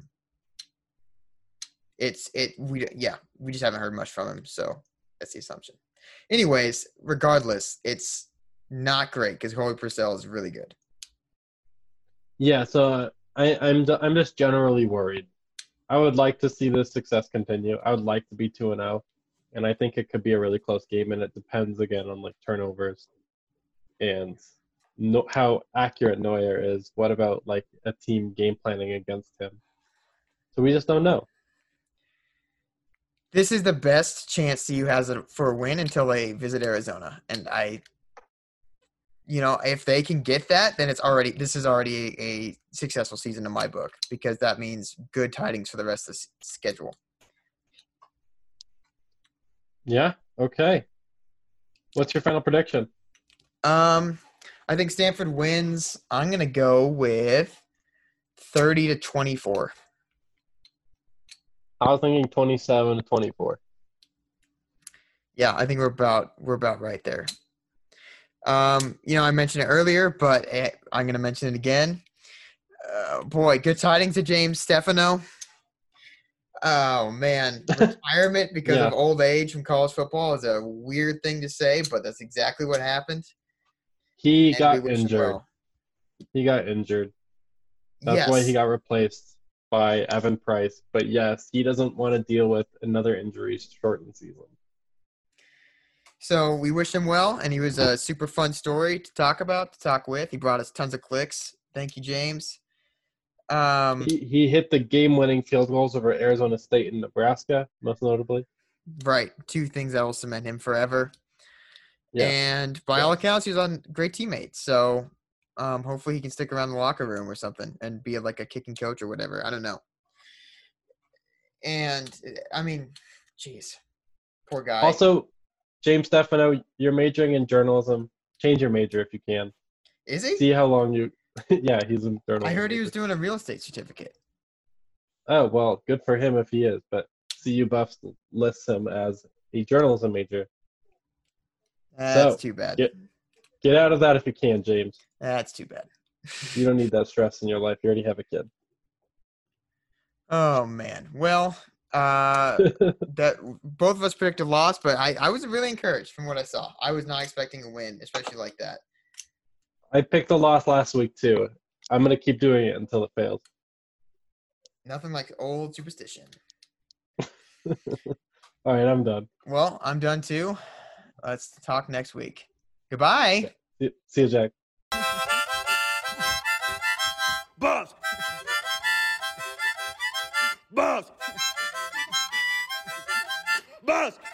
it's it we yeah we just haven't heard much from him, so that's the assumption. Anyways, regardless, it's not great because Colby Purcell is really good. Yeah, so uh, I, I'm I'm just generally worried. I would like to see this success continue. I would like to be two and zero, and I think it could be a really close game. And it depends again on like turnovers, and no, how accurate Neuer is. What about like a team game planning against him? So we just don't know. This is the best chance C U has for a win until they visit Arizona, and I. You know, if they can get that, then it's already this is already a, a successful season in my book because that means good tidings for the rest of the s- schedule. Yeah. Okay. What's your final prediction? Um, I think Stanford wins. I'm gonna go with thirty to twenty-four. I was thinking twenty-seven to twenty-four. Yeah, I think we're about we're about right there. Um, you know, I mentioned it earlier, but I'm going to mention it again. Uh, boy, good tidings to James Stefano. Oh, man. Retirement because Yeah. of old age from college football is a weird thing to say, but that's exactly what happened. He And we got wish him injured. well. He got injured. That's yes. why he got replaced by Evan Price. But yes, he doesn't want to deal with another injury shortened season. So we wish him well, and he was a super fun story to talk about, to talk with. He brought us tons of clicks. Thank you, James. Um, He, he hit the game-winning field goals over Arizona State and Nebraska, most notably. right. Two things that will cement him forever. Yeah. And by all accounts, he was on great teammates. So um, hopefully he can stick around the locker room or something and be like a kicking coach or whatever. I don't know. And, I mean, geez, poor guy. Also, James Stefano, you're majoring in journalism. Change your major if you can. Is he? See how long you – yeah, he's in journalism. I heard he was doing a real estate certificate. Oh, well, good for him if he is. But C U Buffs lists him as a journalism major. That's so, too bad. Get, get out of that if you can, James. That's too bad. You don't need that stress in your life. You already have a kid. Oh, man. Well, uh, that both of us predicted loss, but I, I was really encouraged from what I saw. I was not expecting a win, especially like that. I picked a loss last week, too. I'm going to keep doing it until it fails. Nothing like old superstition. All right, I'm done. Well, I'm done, too. Let's talk next week. Goodbye. See, see you, Jack. Boss! Boss! Boss!